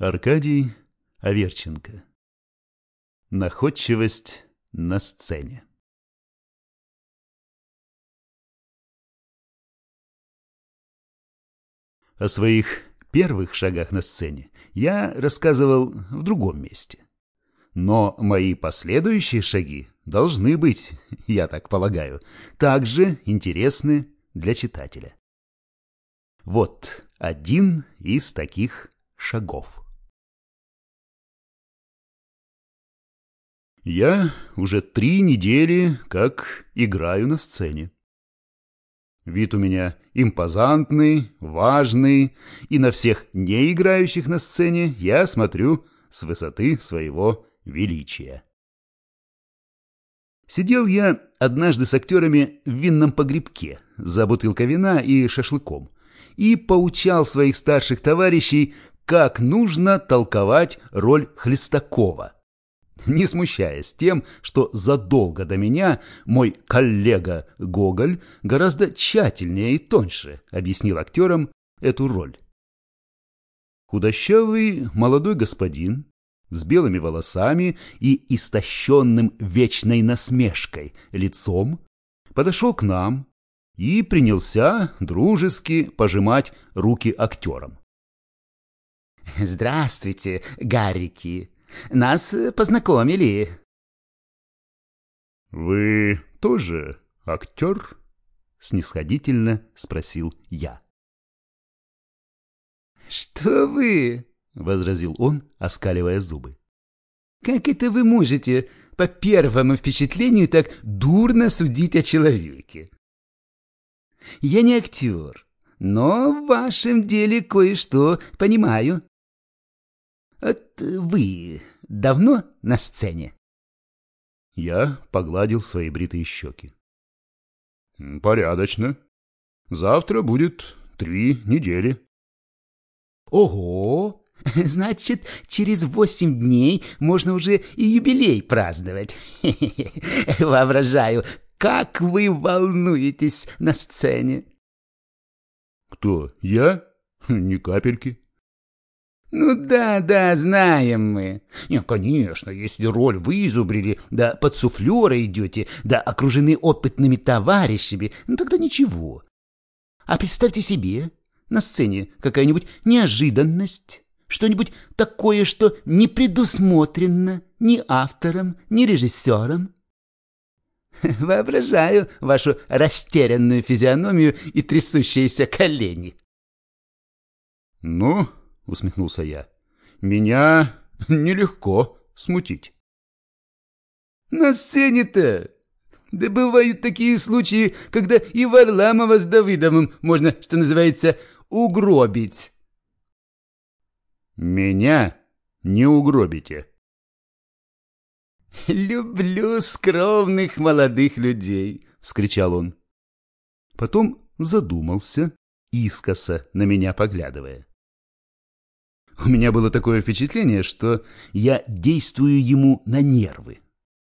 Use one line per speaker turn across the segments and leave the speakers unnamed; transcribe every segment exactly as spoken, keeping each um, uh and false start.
Аркадий Аверченко. Находчивость на сцене. О своих первых шагах на сцене я рассказывал в другом месте. Но мои последующие шаги должны быть, я так полагаю, также интересны для читателя. Вот один из таких шагов. Я уже три недели как играю на сцене. Вид у меня импозантный, важный, и на всех не играющих на сцене я смотрю с высоты своего величия. Сидел я однажды с актерами в винном погребке за бутылкой вина и шашлыком и поучал своих старших товарищей, как нужно толковать роль Хлестакова, не смущаясь тем, что задолго до меня мой коллега Гоголь гораздо тщательнее и тоньше объяснил актерам эту роль. Худощавый молодой господин с белыми волосами и истощенным вечной насмешкой лицом подошел к нам и принялся дружески пожимать руки актерам.
«Здравствуйте, Гаррики! Нас познакомили!»
«Вы тоже актер?» — снисходительно спросил я.
«Что вы?» — возразил он, оскаливая зубы. «Как это вы можете по первому впечатлению так дурно судить о человеке? Я не актер, но в вашем деле кое-что понимаю. Вот вы давно на сцене?»
Я погладил свои бритые щеки. «Порядочно. Завтра будет три недели».
«Ого! Значит, через восемь дней можно уже и юбилей праздновать. Воображаю, как вы волнуетесь на сцене».
«Кто, я? Ни капельки».
«Ну да, да, знаем мы. Не, конечно, если роль вы изубрили, да под суфлера идете, да окружены опытными товарищами, ну тогда ничего. А представьте себе, на сцене какая-нибудь неожиданность, что-нибудь такое, что не предусмотрено ни автором, ни режиссером. Воображаю вашу растерянную физиономию и трясущиеся колени».
«Ну, — усмехнулся я, — меня нелегко смутить».
«На сцене-то? Да бывают такие случаи, когда и Варламова с Давыдовым можно, что называется, угробить».
«Меня не угробите».
«Люблю скромных молодых людей», — вскричал он.
Потом задумался, искоса на меня поглядывая. У меня было такое впечатление, что я действую ему на нервы.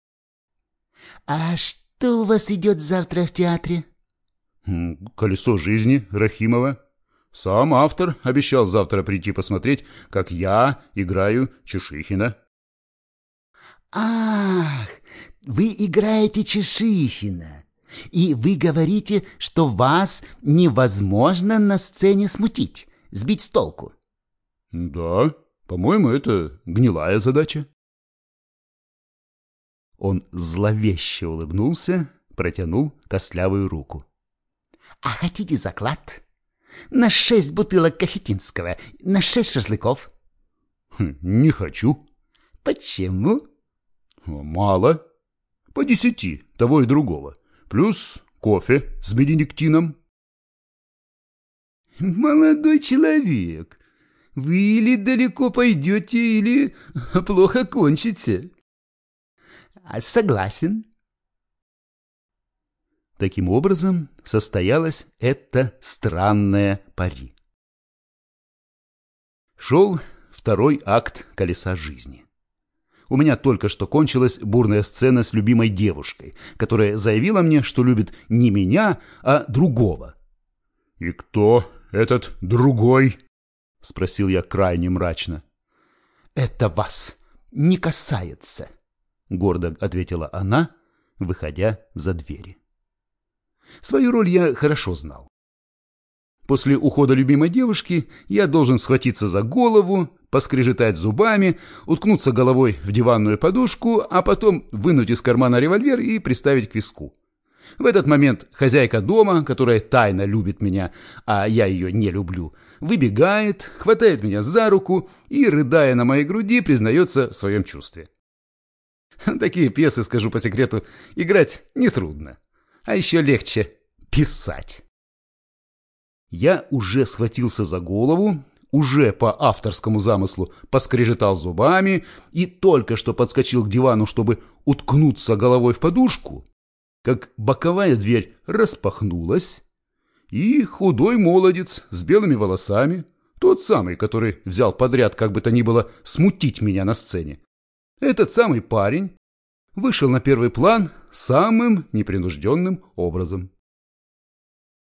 «А что у вас идет завтра в театре?»
«Колесо жизни» Рахимова. Сам автор обещал завтра прийти посмотреть, как я играю Чешихина.
«Ах, вы играете Чешихина, и вы говорите, что вас невозможно на сцене смутить, сбить с толку».
«Да, по-моему, это гнилая задача». Он зловеще улыбнулся, протянул костлявую руку.
«А хотите заклад? На шесть бутылок Кахетинского, на шесть шашлыков?»
Хм, «Не хочу».
«Почему?»
«Мало. По десяти, того и другого. Плюс кофе с бенедиктином».
«Молодой человек, вы или далеко пойдете, или плохо кончите». «Согласен».
Таким образом состоялось это странное пари. Шел второй акт «Колеса жизни». У меня только что кончилась бурная сцена с любимой девушкой, которая заявила мне, что любит не меня, а другого. «И кто этот другой?» — спросил я крайне мрачно.
это вас не касается», — гордо ответила она, выходя за двери.
Свою роль я хорошо знал. После ухода любимой девушки я должен схватиться за голову, поскрежетать зубами, уткнуться головой в диванную подушку, а потом вынуть из кармана револьвер и приставить к виску. В этот момент хозяйка дома, которая тайно любит меня, а я ее не люблю, выбегает, хватает меня за руку и, рыдая на моей груди, признается в своем чувстве. Такие пьесы, скажу по секрету, играть нетрудно, а еще легче писать. Я уже схватился за голову, уже по авторскому замыслу поскрежетал зубами и только что подскочил к дивану, чтобы уткнуться головой в подушку, как боковая дверь распахнулась, и худой молодец с белыми волосами, тот самый, который взял подряд, как бы то ни было, смутить меня на сцене, этот самый парень вышел на первый план самым непринужденным образом.